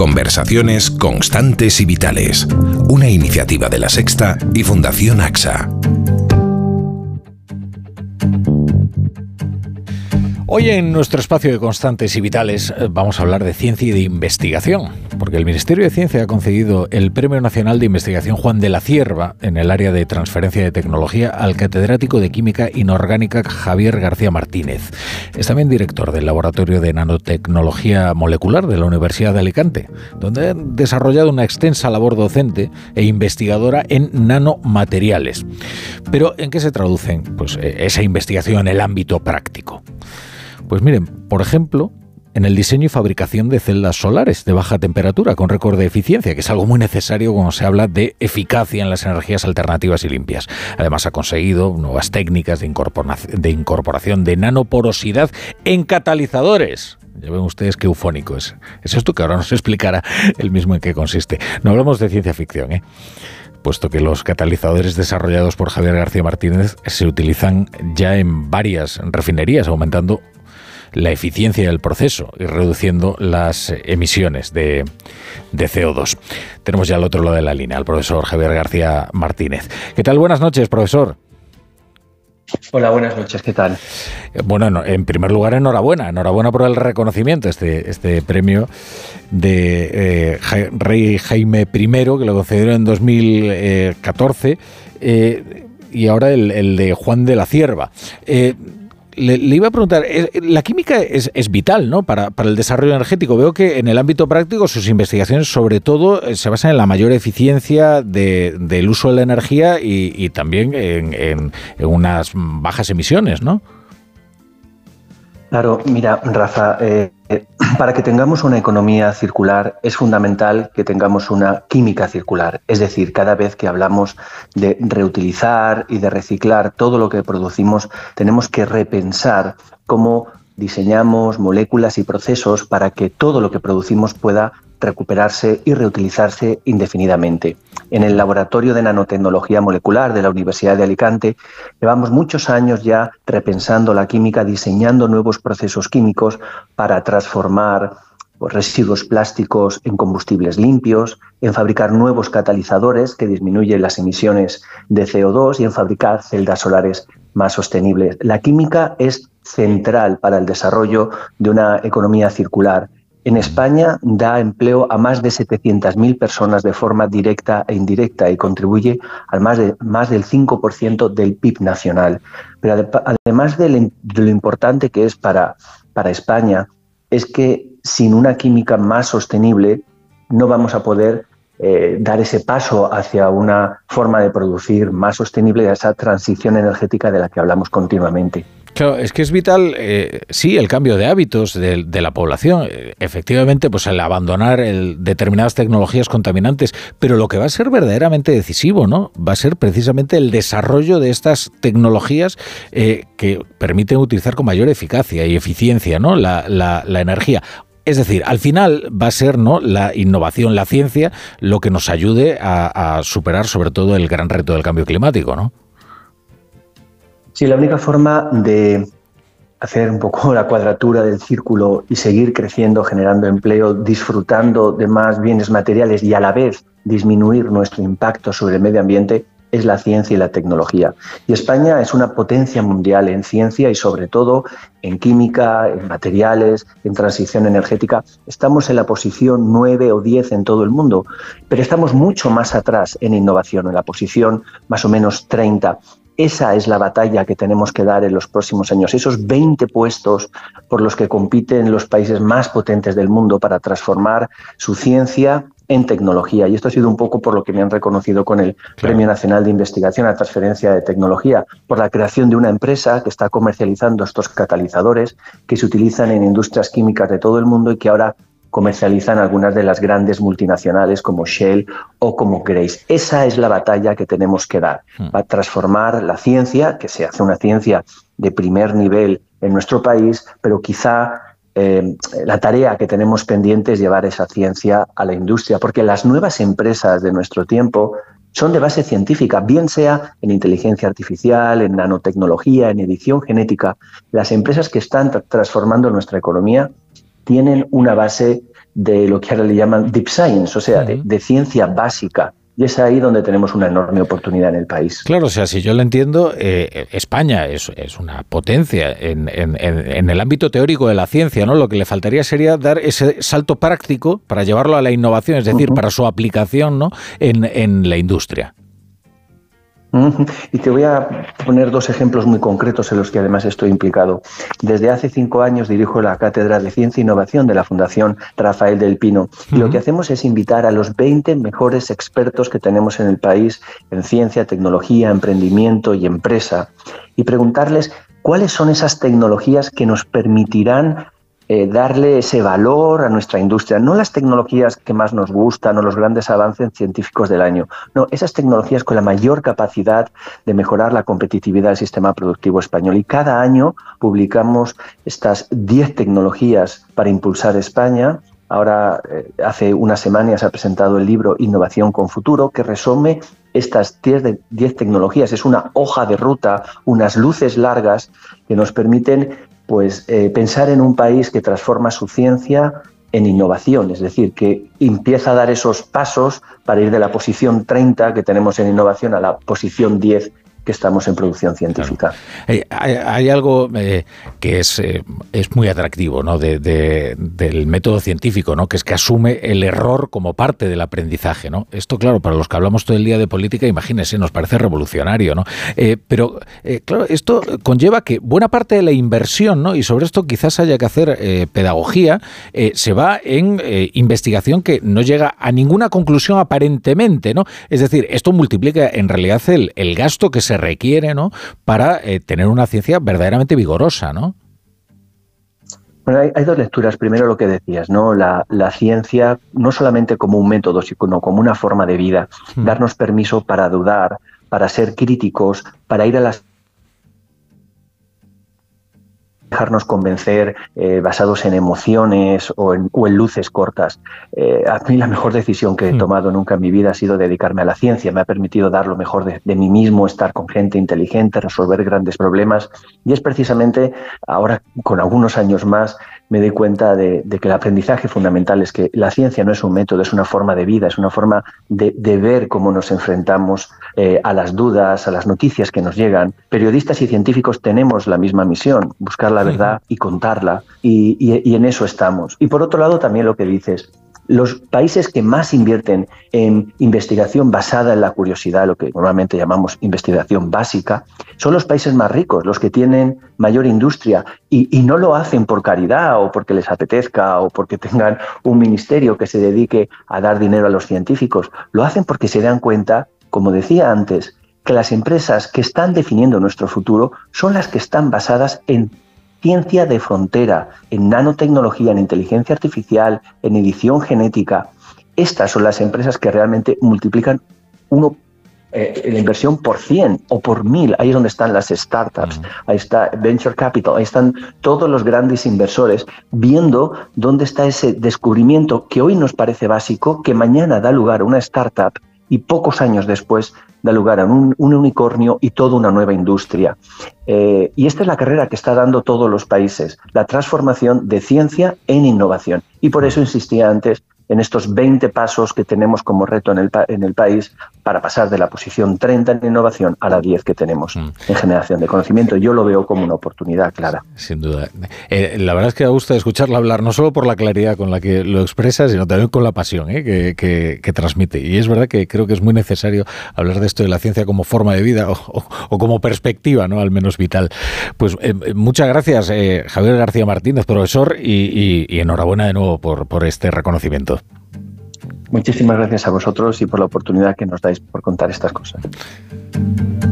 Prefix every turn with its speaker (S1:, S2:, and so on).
S1: Conversaciones constantes y vitales. Una iniciativa de La Sexta y Fundación AXA.
S2: Hoy en nuestro espacio de Constantes y Vitales vamos a hablar de ciencia y de investigación, porque el Ministerio de Ciencia ha concedido el Premio Nacional de Investigación Juan de la Cierva en el área de transferencia de tecnología al catedrático de Química Inorgánica Javier García Martínez. Es también director del Laboratorio de Nanotecnología Molecular de la Universidad de Alicante, donde ha desarrollado una extensa labor docente e investigadora en nanomateriales. Pero ¿en qué se traduce esa investigación en el ámbito práctico? Pues miren, por ejemplo, en el diseño y fabricación de celdas solares de baja temperatura con récord de eficiencia, que es algo muy necesario cuando se habla de eficacia en las energías alternativas y limpias. Además, ha conseguido nuevas técnicas de incorporación de nanoporosidad en catalizadores. Ya ven ustedes qué eufónico es. Es esto que ahora nos explicará él mismo en qué consiste. No hablamos de ciencia ficción, puesto que los catalizadores desarrollados por Javier García Martínez se utilizan ya en varias refinerías, aumentando la eficiencia del proceso y reduciendo las emisiones de CO2. Tenemos ya al otro lado de la línea al profesor Javier García Martínez. ¿Qué tal? Buenas noches, profesor.
S3: Hola, buenas noches, ¿qué tal?
S2: Bueno, en primer lugar, enhorabuena por el reconocimiento, este premio de Rey Jaime I, que lo concedieron en 2014, y ahora el de Juan de la Cierva. Le iba a preguntar, la química es vital, ¿no?, para el desarrollo energético. Veo que en el ámbito práctico sus investigaciones sobre todo se basan en la mayor eficiencia del uso de la energía y también en unas bajas emisiones, ¿no?
S3: Claro, mira, Rafa, para que tengamos una economía circular es fundamental que tengamos una química circular. Es decir, cada vez que hablamos de reutilizar y de reciclar todo lo que producimos, tenemos que repensar cómo diseñamos moléculas y procesos para que todo lo que producimos pueda recuperarse y reutilizarse indefinidamente. En el Laboratorio de Nanotecnología Molecular de la Universidad de Alicante llevamos muchos años ya repensando la química, diseñando nuevos procesos químicos para transformar residuos plásticos en combustibles limpios, en fabricar nuevos catalizadores que disminuyen las emisiones de CO2 y en fabricar celdas solares más sostenibles. La química es central para el desarrollo de una economía circular. En España da empleo a más de 700.000 personas de forma directa e indirecta y contribuye al más del 5% del PIB nacional. Pero además de lo importante que es para España, es que sin una química más sostenible no vamos a poder dar ese paso hacia una forma de producir más sostenible, a esa transición energética de la que hablamos continuamente.
S2: Claro, es que es vital, sí, el cambio de hábitos de la población, efectivamente, pues el abandonar determinadas tecnologías contaminantes, pero lo que va a ser verdaderamente decisivo, ¿no?, va a ser precisamente el desarrollo de estas tecnologías que permiten utilizar con mayor eficacia y eficiencia, ¿no?, la energía. Es decir, al final va a ser, ¿no?, la innovación, la ciencia, lo que nos ayude a superar sobre todo el gran reto del cambio climático, ¿no?
S3: Sí, la única forma de hacer un poco la cuadratura del círculo y seguir creciendo, generando empleo, disfrutando de más bienes materiales y a la vez disminuir nuestro impacto sobre el medio ambiente es la ciencia y la tecnología. Y España es una potencia mundial en ciencia y sobre todo en química, en materiales, en transición energética. Estamos en la posición 9 o 10 en todo el mundo, pero estamos mucho más atrás en innovación, en la posición más o menos 30. Esa es la batalla que tenemos que dar en los próximos años, esos 20 puestos por los que compiten los países más potentes del mundo para transformar su ciencia en tecnología. Y esto ha sido un poco por lo que me han reconocido con el Premio Nacional de Investigación a Transferencia de Tecnología, por la creación de una empresa que está comercializando estos catalizadores que se utilizan en industrias químicas de todo el mundo y que ahora comercializan algunas de las grandes multinacionales como Shell o como Grace. Esa es la batalla que tenemos que dar, para transformar la ciencia, que se hace una ciencia de primer nivel en nuestro país, pero quizá la tarea que tenemos pendiente es llevar esa ciencia a la industria, porque las nuevas empresas de nuestro tiempo son de base científica, bien sea en inteligencia artificial, en nanotecnología, en edición genética. Las empresas que están transformando nuestra economía tienen una base de lo que ahora le llaman deep science, o sea, de ciencia básica. Y es ahí donde tenemos una enorme oportunidad en el país.
S2: Claro, o sea, si yo lo entiendo, España es una potencia en el ámbito teórico de la ciencia, ¿no? Lo que le faltaría sería dar ese salto práctico para llevarlo a la innovación, es decir, para su aplicación, ¿no? en la industria.
S3: Y te voy a poner 2 ejemplos muy concretos en los que además estoy implicado. Desde hace 5 años dirijo la Cátedra de Ciencia e Innovación de la Fundación Rafael del Pino. Y lo que hacemos es invitar a los 20 mejores expertos que tenemos en el país en ciencia, tecnología, emprendimiento y empresa, y preguntarles cuáles son esas tecnologías que nos permitirán darle ese valor a nuestra industria, no las tecnologías que más nos gustan o los grandes avances científicos del año, no, esas tecnologías con la mayor capacidad de mejorar la competitividad del sistema productivo español. Y cada año publicamos estas 10 tecnologías para impulsar España. Ahora, hace unas semanas se ha presentado el libro Innovación con Futuro, que resume estas 10 tecnologías. Es una hoja de ruta, unas luces largas que nos permiten pensar en un país que transforma su ciencia en innovación, es decir, que empieza a dar esos pasos para ir de la posición 30 que tenemos en innovación a la posición 10 que estamos en producción científica.
S2: Claro. Hay algo que es muy atractivo, ¿no? del método científico, ¿no? Que es que asume el error como parte del aprendizaje, ¿no? Esto, claro, para los que hablamos todo el día de política, imagínense, nos parece revolucionario, ¿no? Pero, claro, esto conlleva que buena parte de la inversión, ¿no? Y sobre esto quizás haya que hacer pedagogía, se va en investigación que no llega a ninguna conclusión aparentemente, ¿no? Es decir, esto multiplica en realidad el gasto que se requiere, ¿no? Para tener una ciencia verdaderamente vigorosa, ¿no?
S3: Bueno, hay 2 lecturas. Primero, lo que decías, ¿no? La ciencia no solamente como un método, sino como una forma de vida. Darnos permiso para dudar, para ser críticos, para ir a las dejarnos convencer basados en emociones o en luces cortas. A mí la mejor decisión que he tomado nunca en mi vida ha sido dedicarme a la ciencia. Me ha permitido dar lo mejor de mí mismo, estar con gente inteligente, resolver grandes problemas. Y es precisamente ahora, con algunos años más, me doy cuenta de que el aprendizaje fundamental es que la ciencia no es un método, es una forma de vida, es una forma de ver cómo nos enfrentamos a las dudas, a las noticias que nos llegan. Periodistas y científicos tenemos la misma misión, buscar la verdad y contarla, y en eso estamos. Y por otro lado, también lo que dices, los países que más invierten en investigación basada en la curiosidad, lo que normalmente llamamos investigación básica, son los países más ricos, los que tienen mayor industria, y no lo hacen por caridad o porque les apetezca o porque tengan un ministerio que se dedique a dar dinero a los científicos. Lo hacen porque se dan cuenta, como decía antes, que las empresas que están definiendo nuestro futuro son las que están basadas en ciencia de frontera, en nanotecnología, en inteligencia artificial, en edición genética. Estas son las empresas que realmente multiplican la inversión por 100 o por 1000. Ahí es donde están las startups, ahí está Venture Capital, ahí están todos los grandes inversores viendo dónde está ese descubrimiento que hoy nos parece básico, que mañana da lugar a una startup y pocos años después da lugar a un unicornio y toda una nueva industria. Y esta es la carrera que está dando todos los países, la transformación de ciencia en innovación. Y por eso insistía antes en estos 20 pasos que tenemos como reto en el país para pasar de la posición 30 en innovación a la 10 que tenemos en generación de conocimiento. Yo lo veo como una oportunidad clara.
S2: Sin duda. La verdad es que da gusto escucharlo hablar, no solo por la claridad con la que lo expresa, sino también con la pasión que transmite. Y es verdad que creo que es muy necesario hablar de esto de la ciencia como forma de vida o como perspectiva, ¿no? Al menos vital. Pues muchas gracias, Javier García Martínez, profesor, y enhorabuena de nuevo por este reconocimiento.
S3: Muchísimas gracias a vosotros y por la oportunidad que nos dais por contar estas cosas.